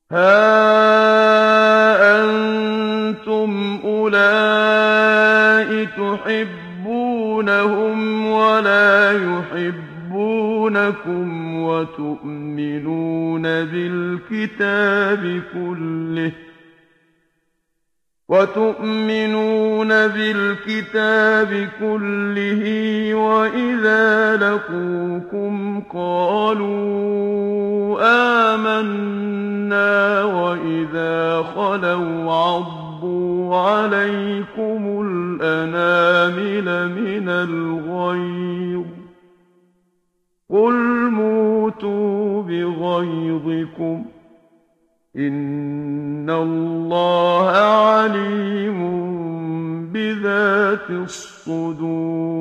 هَا أَنتُمْ أُولَاءِ تُحِبُّونَهُمْ وَلَا يُحِبُّونَكُمْ وَتُؤْمِنُونَ بِالْكِتَابِ كُلِّهِ وَإِذَا لَقُوكُمْ قَالُوا آمَنَّا وَإِذَا خَلَوْا عَضُّوا عَلَيْكُمُ الْأَنَامِلَ مِنَ الْغَيْظِ ۚ قُلْ مُوتُوا بِغَيْظِكُمْ ۗ إِنَّ اللَّهَ عَلِيمٌ بِذَاتِ الصُّدُورِ